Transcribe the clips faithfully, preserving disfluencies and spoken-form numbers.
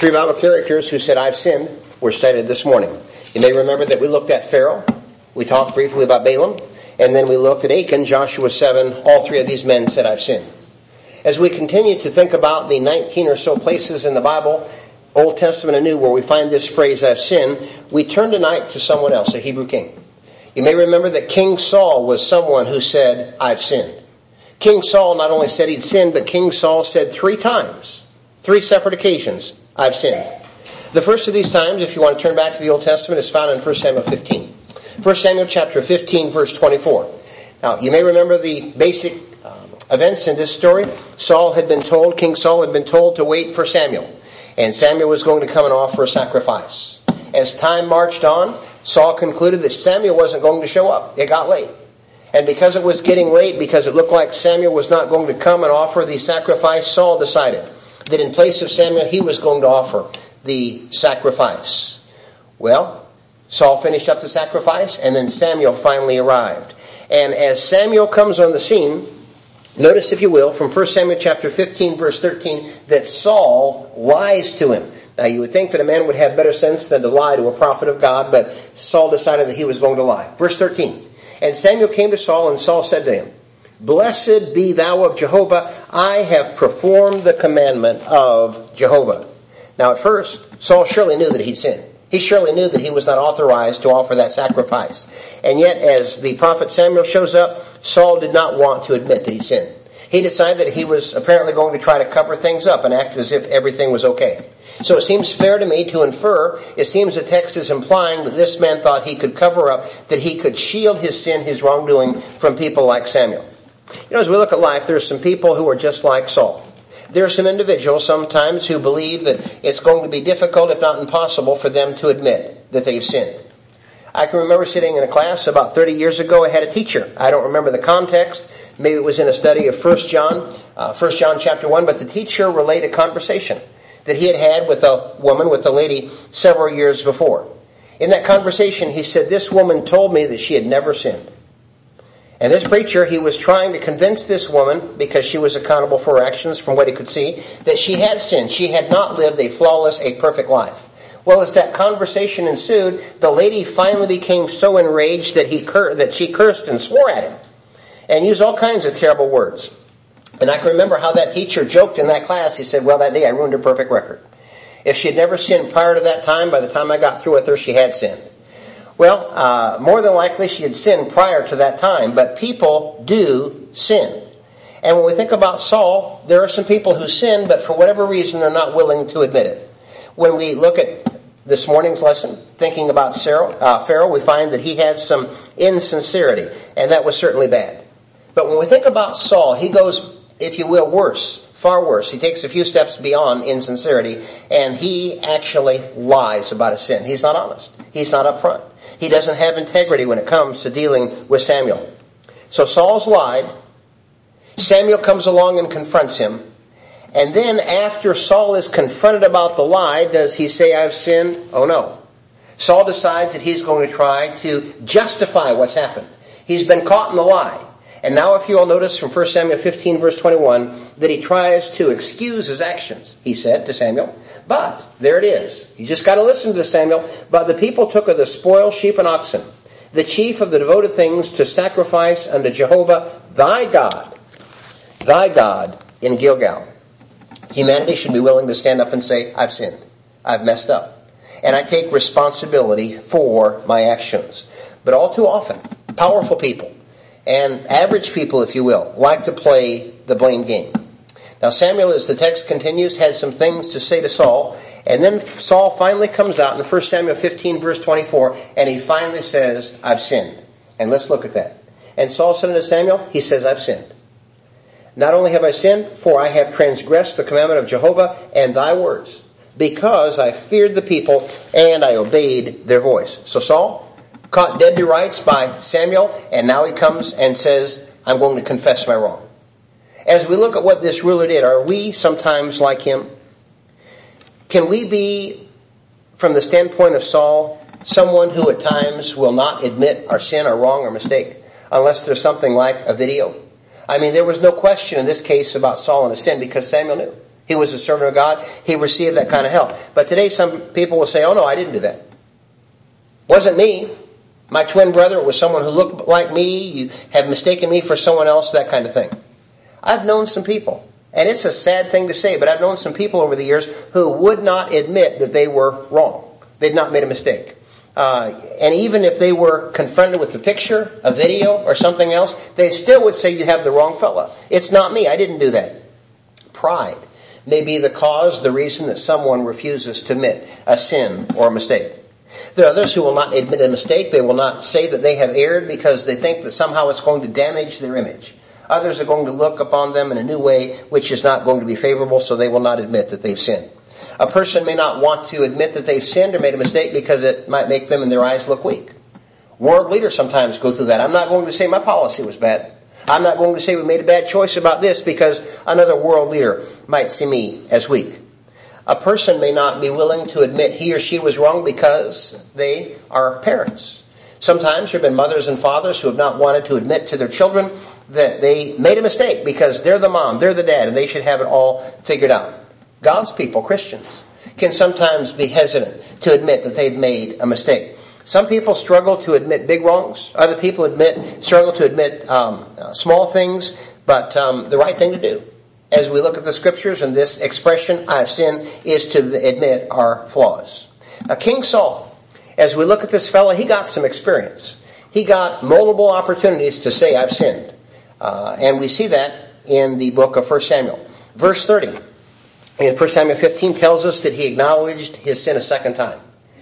Three Bible characters who said, I've sinned, were cited this morning. You may remember that we looked at Pharaoh. We talked briefly about Balaam. And then we looked at Achan, Joshua seven. All three of these men said, I've sinned. As we continue to think about the nineteen or so places in the Bible, Old Testament and New, where we find this phrase, I've sinned, we turn tonight to someone else, a Hebrew king. You may remember that King Saul was someone who said, I've sinned. King Saul not only said he'd sinned, but King Saul said three times, three separate occasions, I've sinned. The first of these times, if you want to turn back to the Old Testament, is found in First Samuel fifteen. First Samuel chapter fifteen, verse twenty-four. Now, you may remember the basic um, events in this story. Saul had been told, King Saul had been told to wait for Samuel. And Samuel was going to come and offer a sacrifice. As time marched on, Saul concluded that Samuel wasn't going to show up. It got late. And because it was getting late, because it looked like Samuel was not going to come and offer the sacrifice, Saul decided that in place of Samuel, he was going to offer the sacrifice. Well, Saul finished up the sacrifice, and then Samuel finally arrived. And as Samuel comes on the scene, notice, if you will, from First Samuel chapter fifteen, verse thirteen, that Saul lies to him. Now, you would think that a man would have better sense than to lie to a prophet of God, but Saul decided that he was going to lie. Verse thirteen. And Samuel came to Saul, and Saul said to him, Blessed be thou of Jehovah, I have performed the commandment of Jehovah. Now at first, Saul surely knew that he'd sinned. He surely knew that he was not authorized to offer that sacrifice. And yet, as the prophet Samuel shows up, Saul did not want to admit that he sinned. He decided that he was apparently going to try to cover things up and act as if everything was okay. So it seems fair to me to infer, it seems the text is implying that this man thought he could cover up, that he could shield his sin, his wrongdoing from people like Samuel. You know, as we look at life, there's some people who are just like Saul. There are some individuals sometimes who believe that it's going to be difficult, if not impossible, for them to admit that they've sinned. I can remember sitting in a class about thirty years ago. I had a teacher. I don't remember the context. Maybe it was in a study of First John, uh, First John chapter one, but the teacher relayed a conversation that he had had with a woman, with a lady, several years before. In that conversation, he said, this woman told me that she had never sinned. And this preacher, he was trying to convince this woman, because she was accountable for her actions from what he could see, that she had sinned. She had not lived a flawless, a perfect life. Well, as that conversation ensued, the lady finally became so enraged that he cur- that she cursed and swore at him and used all kinds of terrible words. And I can remember how that teacher joked in that class. He said, well, that day I ruined her perfect record. If she had never sinned prior to that time, by the time I got through with her, she had sinned. Well, uh, more than likely she had sinned prior to that time, but people do sin. And when we think about Saul, there are some people who sin, but for whatever reason they're not willing to admit it. When we look at this morning's lesson, thinking about Sarah, uh, Pharaoh, we find that he had some insincerity, and that was certainly bad. But when we think about Saul, he goes, if you will, worse, far worse. He takes a few steps beyond insincerity, and he actually lies about his sin. He's not honest. He's not upfront. He doesn't have integrity when it comes to dealing with Samuel. So Saul's lied. Samuel comes along and confronts him. And then after Saul is confronted about the lie, does he say, I've sinned? Oh no. Saul decides that he's going to try to justify what's happened. He's been caught in the lie. And now if you all notice from First Samuel fifteen verse twenty-one, that he tries to excuse his actions, he said to Samuel. But, there it is. You just got to listen to Samuel. But the people took of the spoil sheep and oxen, the chief of the devoted things, to sacrifice unto Jehovah thy God, thy God in Gilgal. Humanity should be willing to stand up and say, I've sinned. I've messed up. And I take responsibility for my actions. But all too often, powerful people, and average people, if you will, like to play the blame game. Now Samuel, as the text continues, had some things to say to Saul, and then Saul finally comes out in First Samuel fifteen verse twenty-four, and he finally says, I've sinned. And let's look at that. And Saul said unto Samuel, he says, I've sinned. Not only have I sinned, for I have transgressed the commandment of Jehovah and thy words, because I feared the people and I obeyed their voice. So Saul, caught dead to rights by Samuel, and now he comes and says, I'm going to confess my wrong. As we look at what this ruler did, are we sometimes like him? Can we be, from the standpoint of Saul, someone who at times will not admit our sin, our wrong, or mistake, unless there's something like a video? I mean, there was no question in this case about Saul and his sin, because Samuel knew. he was a servant of God, he received that kind of help. But today some people will say, oh no, I didn't do that. Wasn't me. My twin brother was someone who looked like me. You have mistaken me for someone else, that kind of thing. I've known some people, and it's a sad thing to say, but I've known some people over the years who would not admit that they were wrong. They'd not made a mistake. Uh, and even if they were confronted with a picture, a video, or something else, they still would say, you have the wrong fella. It's not me. I didn't do that. Pride may be the cause, the reason that someone refuses to admit a sin or a mistake. There are others who will not admit a mistake. They will not say that they have erred because they think that somehow it's going to damage their image. Others are going to look upon them in a new way which is not going to be favorable, so they will not admit that they've sinned. A person may not want to admit that they've sinned or made a mistake because it might make them in their eyes look weak. World leaders sometimes go through that. I'm not going to say my policy was bad. I'm not going to say we made a bad choice about this because another world leader might see me as weak. A person may not be willing to admit he or she was wrong because they are parents. Sometimes there have been mothers and fathers who have not wanted to admit to their children that they made a mistake because they're the mom, they're the dad, and they should have it all figured out. God's people, Christians, can sometimes be hesitant to admit that they've made a mistake. Some people struggle to admit big wrongs. Other people admit struggle to admit um, uh, small things, but um, the right thing to do, as we look at the scriptures and this expression, I've sinned, is to admit our flaws. Now, King Saul, as we look at this fellow, he got some experience. He got multiple opportunities to say, I've sinned. Uh, and we see that in the book of First Samuel. Verse thirty. In First Samuel fifteen tells us that he acknowledged his sin a second time.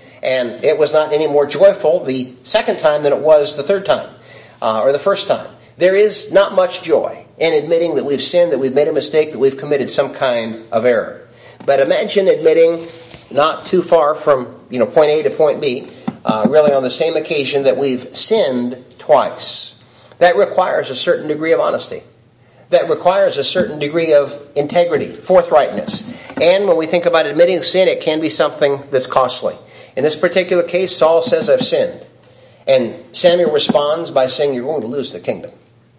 And it was not any more joyful the second time than it was the third time, uh, or the first time. There is not much joy in admitting that we've sinned, that we've made a mistake, that we've committed some kind of error. But imagine admitting not too far from, you know, point A to point B, uh, really on the same occasion, that we've sinned twice. That requires a certain degree of honesty. That requires a certain degree of integrity, forthrightness. And when we think about admitting sin, it can be something that's costly. In this particular case, Saul says, I've sinned. And Samuel responds by saying, you're going to lose the kingdom.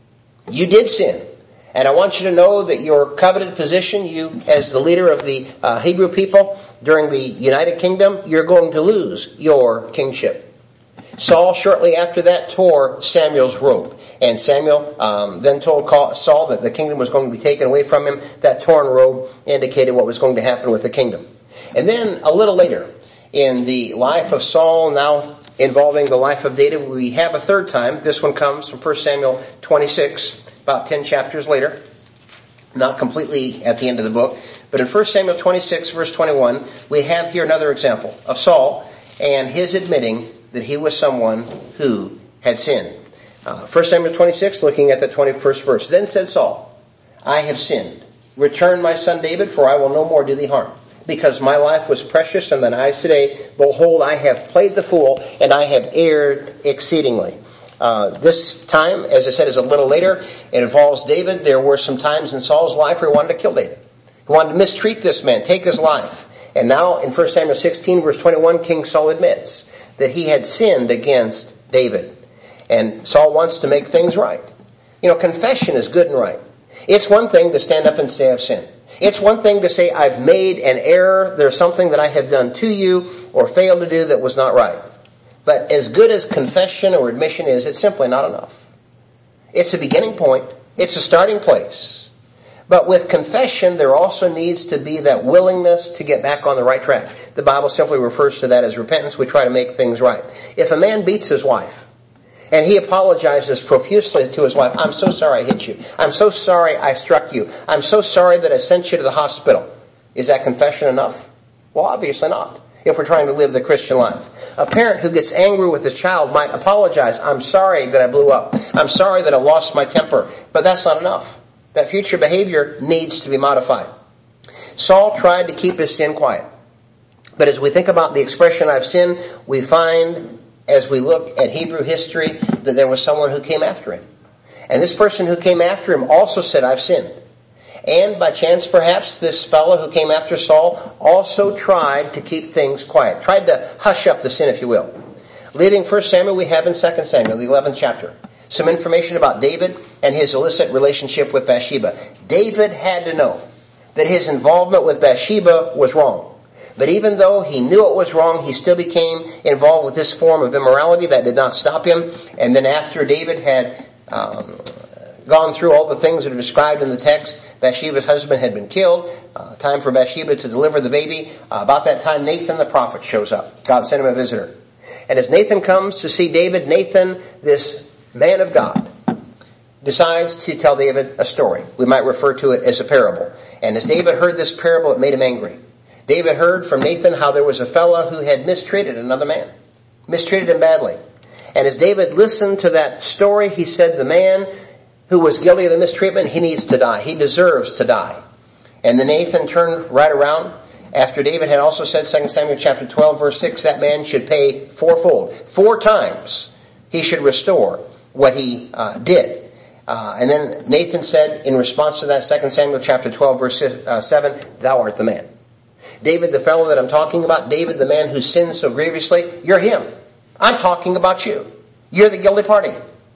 You did sin. And I want you to know that your coveted position, you as the leader of the uh, Hebrew people during the United Kingdom, you're going to lose your kingship. Saul, shortly after that, tore Samuel's robe. And Samuel um, then told Saul that the kingdom was going to be taken away from him. That torn robe indicated what was going to happen with the kingdom. And then a little later, in the life of Saul, now involving the life of David, we have a third time. This one comes from First Samuel twenty-six, about ten chapters later. Not completely at the end of the book. But in First Samuel twenty-six, verse twenty-one, we have here another example of Saul and his admitting that he was someone who had sinned. Uh, First Samuel twenty-six, looking at the twenty-first verse. Then said Saul, I have sinned. Return, my son David, for I will no more do thee harm. Because my life was precious in thine eyes today. Behold, I have played the fool, and I have erred exceedingly. Uh, this time, as I said, is a little later. It involves David. There were some times in Saul's life where he wanted to kill David. He wanted to mistreat this man, take his life. And now in First Samuel sixteen, verse twenty-one, King Saul admits that he had sinned against David. And Saul wants to make things right. You know, confession is good and right. It's one thing to stand up and say, I've sinned. It's one thing to say, I've made an error. There's something that I have done to you or failed to do that was not right. But as good as confession or admission is, it's simply not enough. It's a beginning point. It's a starting place. But with confession, there also needs to be that willingness to get back on the right track. The Bible simply refers to that as repentance. We try to make things right. If a man beats his wife, and he apologizes profusely to his wife, I'm so sorry I hit you. I'm so sorry I struck you. I'm so sorry that I sent you to the hospital. Is that confession enough? Well, obviously not, if we're trying to live the Christian life. A parent who gets angry with his child might apologize. I'm sorry that I blew up. I'm sorry that I lost my temper. But that's not enough. That future behavior needs to be modified. Saul tried to keep his sin quiet. But as we think about the expression, I've sinned, we find, as we look at Hebrew history, that there was someone who came after him. And this person who came after him also said, I've sinned. And by chance, perhaps, this fellow who came after Saul also tried to keep things quiet, tried to hush up the sin, if you will. Leaving First Samuel, we have in Second Samuel, the eleventh chapter, some information about David and his illicit relationship with Bathsheba. David had to know that his involvement with Bathsheba was wrong. But even though he knew it was wrong, he still became involved with this form of immorality. That did not stop him. And then after David had um, gone through all the things that are described in the text, Bathsheba's husband had been killed. Uh, time for Bathsheba to deliver the baby. Uh, about that time, Nathan the prophet shows up. God sent him a visitor. And as Nathan comes to see David, Nathan, this man of God, decides to tell David a story. We might refer to it as a parable. And as David heard this parable, it made him angry. David heard from Nathan how there was a fellow who had mistreated another man. Mistreated him badly. And as David listened to that story, he said, the man who was guilty of the mistreatment, he needs to die. He deserves to die. And then Nathan turned right around. After David had also said, Second Samuel chapter twelve, verse six, that man should pay fourfold. Four times he should restore what he uh, did. Uh, and then Nathan said, in response to that, Second Samuel chapter twelve, verse uh, seven, thou art the man. David, the fellow that I'm talking about, David, the man who sinned so grievously, you're him. I'm talking about you. You're the guilty party.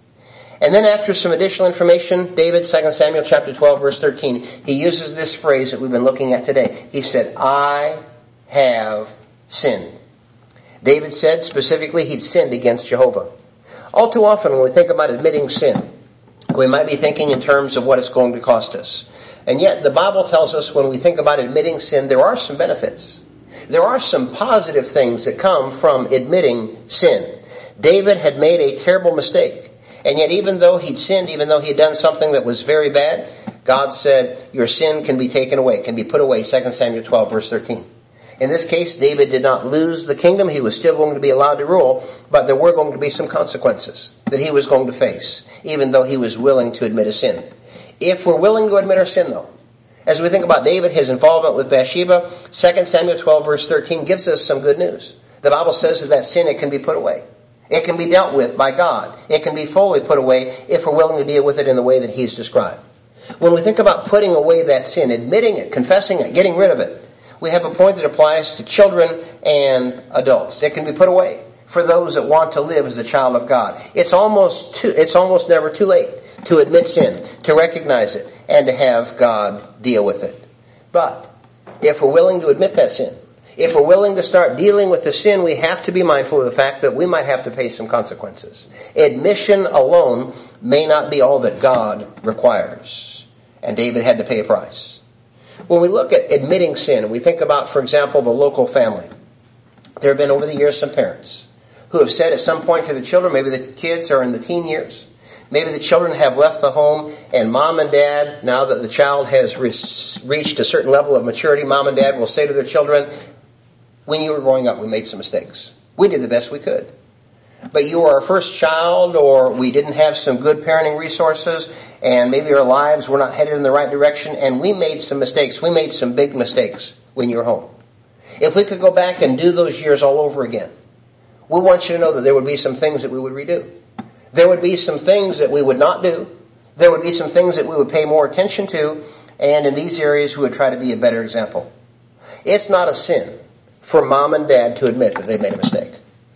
And then after some additional information, David, Second Samuel chapter twelve, verse thirteen, he uses this phrase that we've been looking at today. He said, I have sinned. David said specifically he'd sinned against Jehovah. All too often when we think about admitting sin, we might be thinking in terms of what it's going to cost us. And yet the Bible tells us when we think about admitting sin, there are some benefits. There are some positive things that come from admitting sin. David had made a terrible mistake. And yet even though he'd sinned, even though he'd done something that was very bad, God said, your sin can be taken away, can be put away. Second Samuel twelve, verse thirteen. In this case, David did not lose the kingdom. He was still going to be allowed to rule, but there were going to be some consequences that he was going to face, even though he was willing to admit a sin. If we're willing to admit our sin, though, as we think about David, his involvement with Bathsheba, Second Samuel twelve, verse thirteen gives us some good news. The Bible says that that sin, it can be put away. It can be dealt with by God. It can be fully put away if we're willing to deal with it in the way that he's described. When we think about putting away that sin, admitting it, confessing it, getting rid of it, we have a point that applies to children and adults. It can be put away for those that want to live as a child of God. It's almost too, it's almost never too late to admit sin, to recognize it, and to have God deal with it. But if we're willing to admit that sin, if we're willing to start dealing with the sin, we have to be mindful of the fact that we might have to pay some consequences. Admission alone may not be all that God requires. And David had to pay a price. When we look at admitting sin, we think about, for example, the local family. There have been over the years some parents who have said at some point to the children, maybe the kids are in the teen years, maybe the children have left the home, and mom and dad, now that the child has re- reached a certain level of maturity, mom and dad will say to their children, when you were growing up, we made some mistakes. We did the best we could. But you were our first child, or we didn't have some good parenting resources, and maybe our lives were not headed in the right direction, and we made some mistakes. We made some big mistakes when you were home. If we could go back and do those years all over again, we want you to know that there would be some things that we would redo. There would be some things that we would not do. There would be some things that we would pay more attention to, and in these areas we would try to be a better example. It's not a sin for mom and dad to admit that they made a mistake.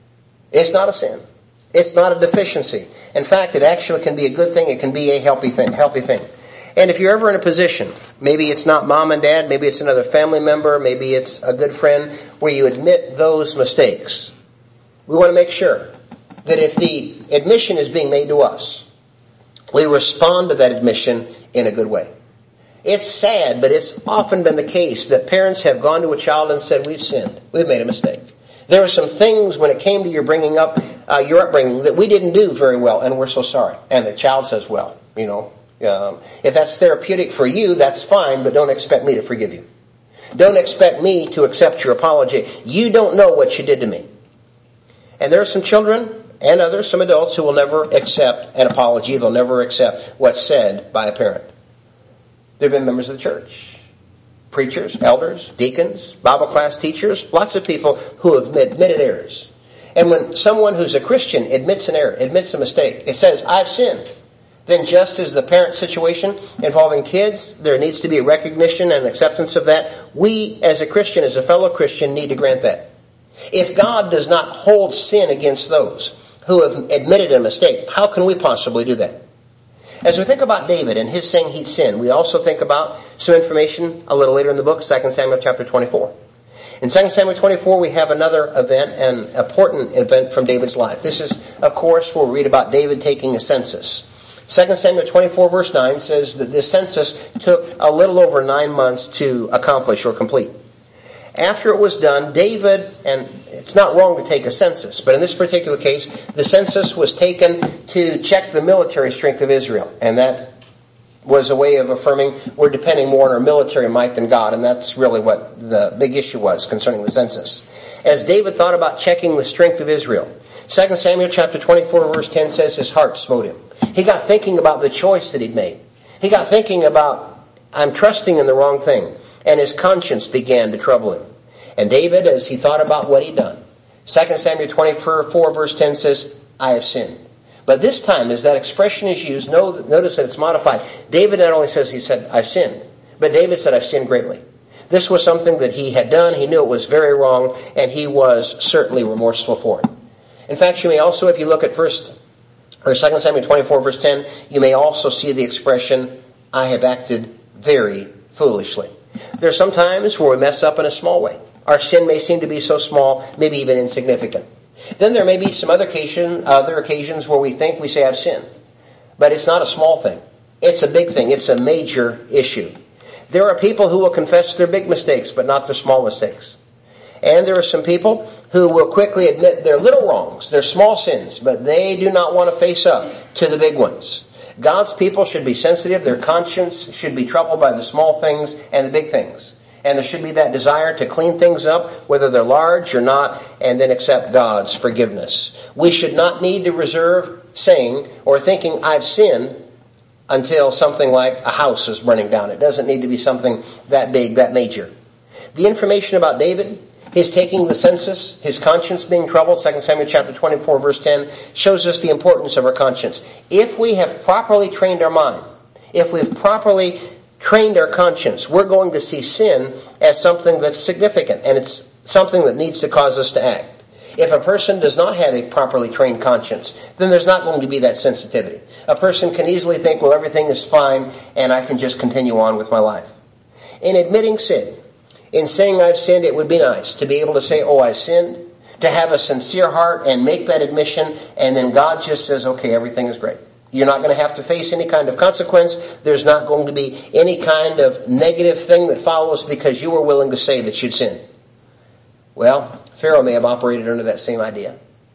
It's not a sin. It's not a deficiency. In fact, it actually can be a good thing. It can be a healthy thing. Healthy thing. And if you're ever in a position, maybe it's not mom and dad, maybe it's another family member, maybe it's a good friend, where you admit those mistakes, we want to make sure that if the admission is being made to us, we respond to that admission in a good way. It's sad, but it's often been the case that parents have gone to a child and said, we've sinned. We've made a mistake. There are some things when it came to your bringing up, uh, your upbringing, that we didn't do very well, and we're so sorry. And the child says, well, you know, um, if that's therapeutic for you, that's fine, but don't expect me to forgive you. Don't expect me to accept your apology. You don't know what you did to me. And there are some children and others, some adults, who will never accept an apology. They'll never accept what's said by a parent. There have been members of the church, preachers, elders, deacons, Bible class teachers, lots of people who have admitted errors. And when someone who's a Christian admits an error, admits a mistake, it says, I've sinned. Then just as the parent situation involving kids, there needs to be a recognition and acceptance of that. We, as a Christian, as a fellow Christian, need to grant that. If God does not hold sin against those who have admitted a mistake, how can we possibly do that? As we think about David and his saying he'd sinned, we also think about Some information a little later in the book, Second Samuel chapter twenty-four. In Second Samuel twenty-four, we have another event, an important event from David's life. This is, of course, where we read about David taking a census. Second Samuel twenty-four verse nine says that this census took a little over nine months to accomplish or complete. After it was done, David, and it's not wrong to take a census, but in this particular case, the census was taken to check the military strength of Israel. And that was a way of affirming we're depending more on our military might than God, and that's really what the big issue was concerning the census. As David thought about checking the strength of Israel, Second Samuel chapter twenty-four verse ten says his heart smote him. He got thinking about the choice that he'd made. He got thinking about, I'm trusting in the wrong thing. And his conscience began to trouble him. And David, as he thought about what he'd done, Second Samuel twenty-four verse ten says, I have sinned. But this time, as that expression is used, notice that it's modified. David not only says he said, I've sinned, but David said, I've sinned greatly. This was something that he had done. He knew it was very wrong, and he was certainly remorseful for it. In fact, you may also, if you look at first or Second Samuel twenty-four verse ten, you may also see the expression, I have acted very foolishly. There are some times where we mess up in a small way. Our sin may seem to be so small, maybe even insignificant. Then there may be some other occasion, other occasions where we think we say I've sinned. But it's not a small thing. It's a big thing. It's a major issue. There are people who will confess their big mistakes, but not their small mistakes. And there are some people who will quickly admit their little wrongs, their small sins, but they do not want to face up to the big ones. God's people should be sensitive. Their conscience should be troubled by the small things and the big things. And there should be that desire to clean things up, whether they're large or not, and then accept God's forgiveness. We should not need to reserve saying or thinking, I've sinned, until something like a house is burning down. It doesn't need to be something that big, that major. The information about David, his taking the census, his conscience being troubled, Second Samuel chapter twenty-four verse ten, shows us the importance of our conscience. If we have properly trained our mind, if we've properly trained our conscience, we're going to see sin as something that's significant, and it's something that needs to cause us to act. If a person does not have a properly trained conscience, then there's not going to be that sensitivity. A person can easily think, well, everything is fine, and I can just continue on with my life. In admitting sin, in saying I've sinned, it would be nice to be able to say, oh, I've sinned, to have a sincere heart and make that admission, and then God just says, okay, everything is great. You're not going to have to face any kind of consequence. There's not going to be any kind of negative thing that follows because you were willing to say that you'd sinned. Well, Pharaoh may have operated under that same idea.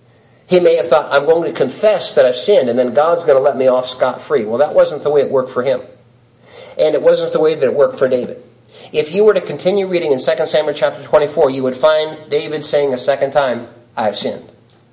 He may have thought, I'm going to confess that I've sinned, and then God's going to let me off scot-free. Well, that wasn't the way it worked for him. And it wasn't the way that it worked for David. If you were to continue reading in Second Samuel chapter twenty-four, you would find David saying a second time, I've sinned.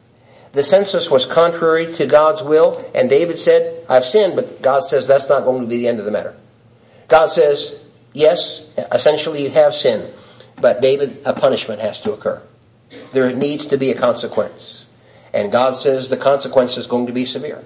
The census was contrary to God's will, and David said, I've sinned, but God says that's not going to be the end of the matter. God says, yes, essentially you have sinned, but David, a punishment has to occur. There needs to be a consequence. And God says the consequence is going to be severe.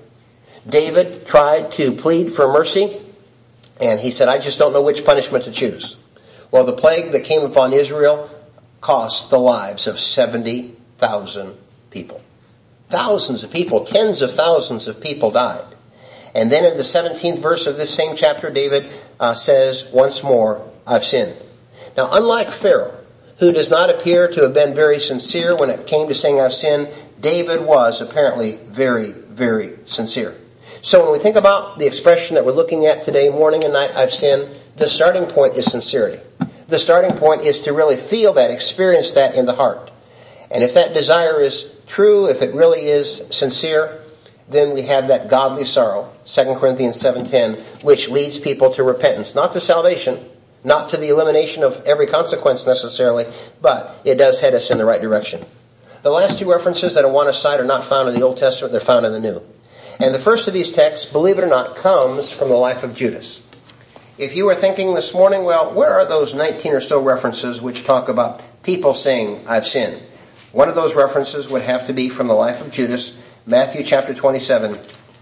David tried to plead for mercy, and he said, I just don't know which punishment to choose. Well, the plague that came upon Israel cost the lives of seventy thousand people. Thousands of people, tens of thousands of people died. And then in the seventeenth verse of this same chapter, David uh, says, once more, I've sinned. Now, unlike Pharaoh, who does not appear to have been very sincere when it came to saying I've sinned, David was apparently very, very sincere. So when we think about the expression that we're looking at today, morning and night, I've sinned, the starting point is sincerity. The starting point is to really feel that, experience that in the heart. And if that desire is true, if it really is sincere, then we have that godly sorrow, Second Corinthians seven ten, which leads people to repentance. Not to salvation, not to the elimination of every consequence necessarily, but it does head us in the right direction. The last two references that I want to cite are not found in the Old Testament, they're found in the New. And the first of these texts, believe it or not, comes from the life of Judas. If you were thinking this morning, well, where are those nineteen or so references which talk about people saying, I've sinned? One of those references would have to be from the life of Judas, Matthew chapter twenty-seven,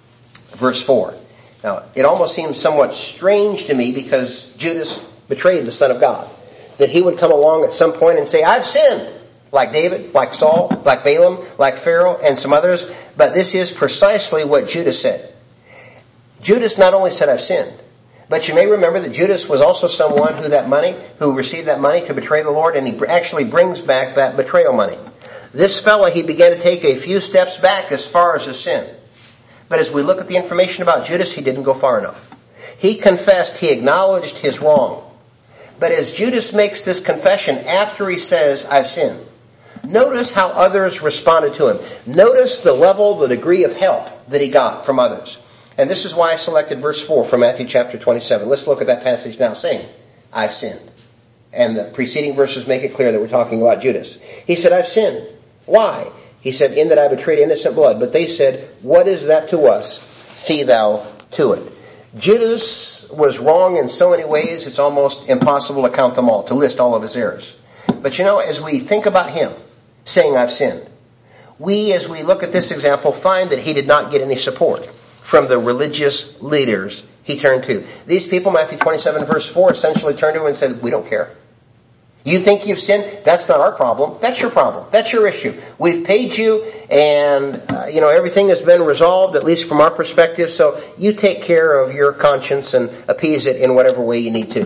verse four. Now, it almost seems somewhat strange to me because Judas betrayed the Son of God, that he would come along at some point and say, I've sinned, like David, like Saul, like Balaam, like Pharaoh, and some others. But this is precisely what Judas said. Judas not only said, I've sinned, But you may remember that Judas was also someone who that money, who received that money to betray the Lord, and he actually brings back that betrayal money. This fellow, he began to take a few steps back as far as his sin. But as we look at the information about Judas, he didn't go far enough. He confessed, he acknowledged his wrong. But as Judas makes this confession after he says, I've sinned, notice how others responded to him. Notice the level, the degree of help that he got from others. And this is why I selected verse four from Matthew chapter twenty-seven. Let's look at that passage now, saying, I've sinned. And the preceding verses make it clear that we're talking about Judas. He said, I've sinned. Why? He said, in that I betrayed innocent blood. But they said, what is that to us? See thou to it. Judas was wrong in so many ways, it's almost impossible to count them all, to list all of his errors. But you know, as we think about him saying, I've sinned, we, as we look at this example, find that he did not get any support from the religious leaders he turned to. These people, Matthew twenty-seven verse four, essentially turned to him and said, we don't care. You think you've sinned? That's not our problem. That's your problem. That's your issue. We've paid you, and uh, you know everything has been resolved, at least from our perspective, so you take care of your conscience and appease it in whatever way you need to.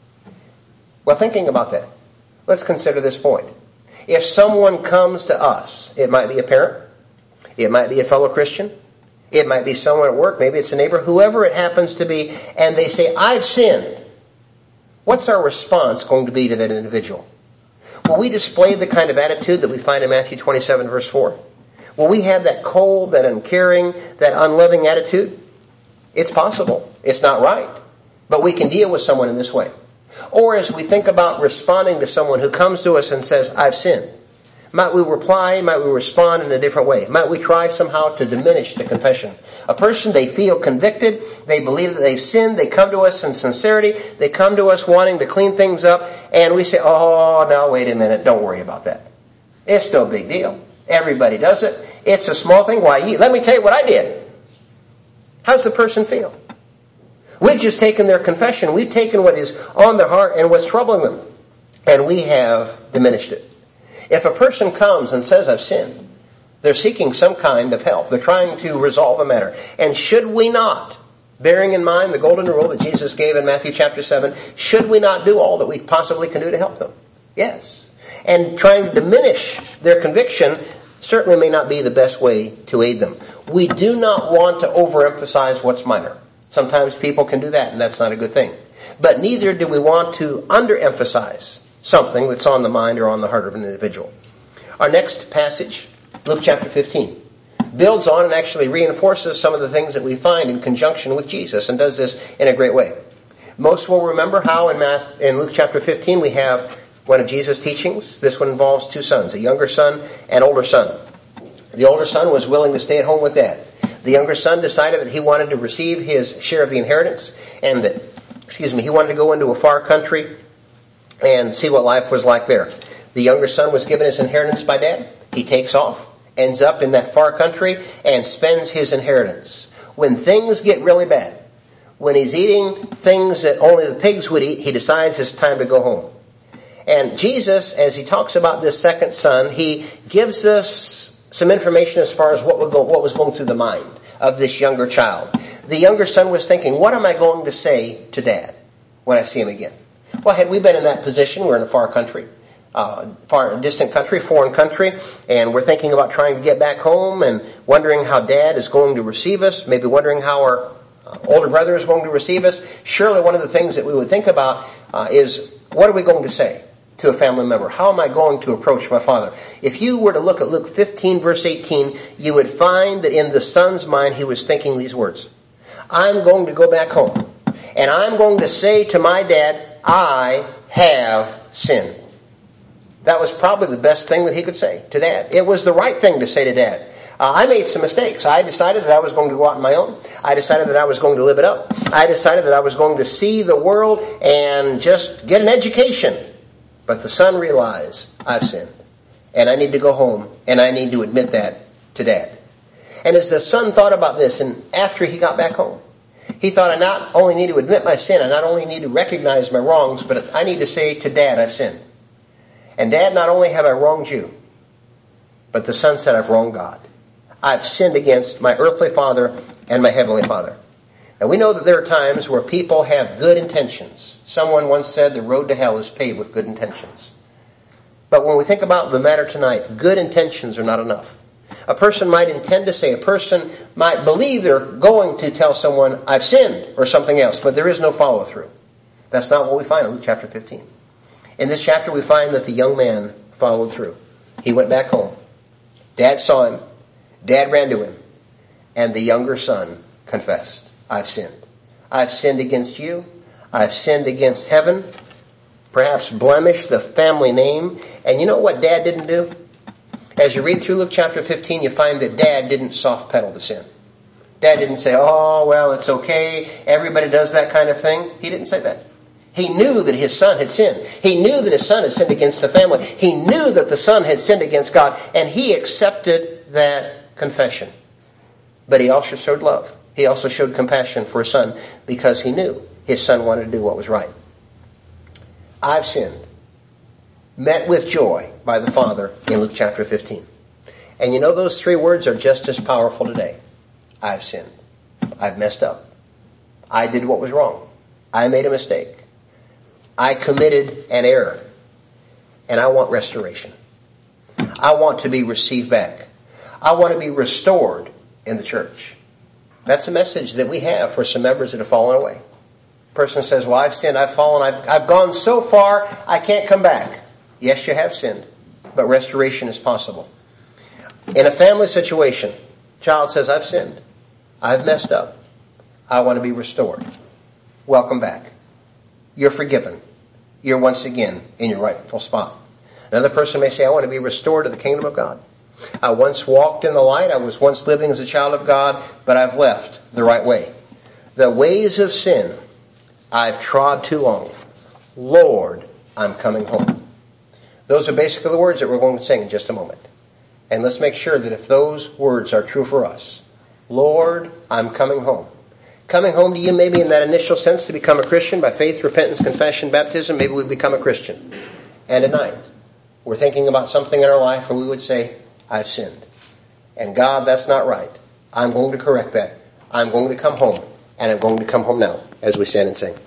Well, thinking about that, let's consider this point. If someone comes to us, it might be a parent, it might be a fellow Christian, it might be someone at work, maybe it's a neighbor, whoever it happens to be, and they say, I've sinned. What's our response going to be to that individual? Will we display the kind of attitude that we find in Matthew twenty-seven verse four? Will we have that cold, that uncaring, that unloving attitude? It's possible. It's not right. But we can deal with someone in this way. Or as we think about responding to someone who comes to us and says, I've sinned, might we reply, might we respond in a different way? Might we try somehow to diminish the confession? A person, they feel convicted, they believe that they've sinned, they come to us in sincerity, they come to us wanting to clean things up, and we say, oh, now wait a minute, don't worry about that. It's no big deal. Everybody does it. It's a small thing. Why, let me tell you what I did. How's the person feel? We've just taken their confession, we've taken what is on their heart and what's troubling them, and we have diminished it. If a person comes and says, I've sinned, they're seeking some kind of help. They're trying to resolve a matter. And should we not, bearing in mind the golden rule that Jesus gave in Matthew chapter seven, should we not do all that we possibly can do to help them? Yes. And trying to diminish their conviction certainly may not be the best way to aid them. We do not want to overemphasize what's minor. Sometimes people can do that, and that's not a good thing. But neither do we want to underemphasize something that's on the mind or on the heart of an individual. Our next passage, Luke chapter fifteen, builds on and actually reinforces some of the things that we find in conjunction with Jesus, and does this in a great way. Most will remember how in, Math, in Luke chapter fifteen we have one of Jesus' teachings. This one involves two sons, a younger son and older son. The older son was willing to stay at home with dad. The younger son decided that he wanted to receive his share of the inheritance, and that, excuse me, he wanted to go into a far country and see what life was like there. The younger son was given his inheritance by dad. He takes off, ends up in that far country, and spends his inheritance. When things get really bad, when he's eating things that only the pigs would eat, he decides it's time to go home. And Jesus, as he talks about this second son, he gives us some information as far as what, would go, what was going through the mind of this younger child. The younger son was thinking, what am I going to say to dad when I see him again? Well, had we been in that position, we're in a far country, uh, far distant country, foreign country, and we're thinking about trying to get back home and wondering how dad is going to receive us, maybe wondering how our uh, older brother is going to receive us. Surely one of the things that we would think about uh, is, what are we going to say to a family member? How am I going to approach my father? If you were to look at Luke fifteen verse eighteen, you would find that in the son's mind he was thinking these words. I'm going to go back home, and I'm going to say to my dad, I have sinned. That was probably the best thing that he could say to dad. It was the right thing to say to dad. Uh, I made some mistakes. I decided that I was going to go out on my own. I decided that I was going to live it up. I decided that I was going to see the world and just get an education. But the son realized, I've sinned, and I need to go home, and I need to admit that to dad. And as the son thought about this, and after he got back home, he thought, I not only need to admit my sin, I not only need to recognize my wrongs, but I need to say to dad, I've sinned. And dad, not only have I wronged you, but the son said, I've wronged God. I've sinned against my earthly father and my heavenly father. And we know that there are times where people have good intentions. Someone once said the road to hell is paved with good intentions. But when we think about the matter tonight, good intentions are not enough. A person might intend to say, a person might believe they're going to tell someone, I've sinned, or something else, but there is no follow-through. That's not what we find in Luke chapter fifteen. In this chapter we find that the young man followed through. He went back home. Dad saw him. Dad ran to him. And the younger son confessed, I've sinned. I've sinned against you. I've sinned against heaven. Perhaps blemished the family name. And you know what Dad didn't do? As you read through Luke chapter fifteen, you find that Dad didn't soft pedal the sin. Dad didn't say, oh, well, it's okay. Everybody does that kind of thing. He didn't say that. He knew that his son had sinned. He knew that his son had sinned against the family. He knew that the son had sinned against God. And he accepted that confession. But he also showed love. He also showed compassion for his son because he knew his son wanted to do what was right. I've sinned. Met with joy by the Father in Luke chapter fifteen. And you know those three words are just as powerful today. I've sinned. I've messed up. I did what was wrong. I made a mistake. I committed an error. And I want restoration. I want to be received back. I want to be restored in the church. That's a message that we have for some members that have fallen away. A person says, well, I've sinned, I've fallen, I've, I've gone so far, I can't come back. Yes, you have sinned, but restoration is possible. In a family situation, child says, I've sinned. I've messed up. I want to be restored. Welcome back. You're forgiven. You're once again in your rightful spot. Another person may say, I want to be restored to the kingdom of God. I once walked in the light. I was once living as a child of God, but I've left the right way. The ways of sin I've trod too long. Lord, I'm coming home. Those are basically the words that we're going to sing in just a moment. And let's make sure that if those words are true for us, Lord, I'm coming home. Coming home to you maybe in that initial sense to become a Christian by faith, repentance, confession, baptism. Maybe we become a Christian. And tonight, we're thinking about something in our life where we would say, I've sinned. And God, that's not right. I'm going to correct that. I'm going to come home. And I'm going to come home now as we stand and sing.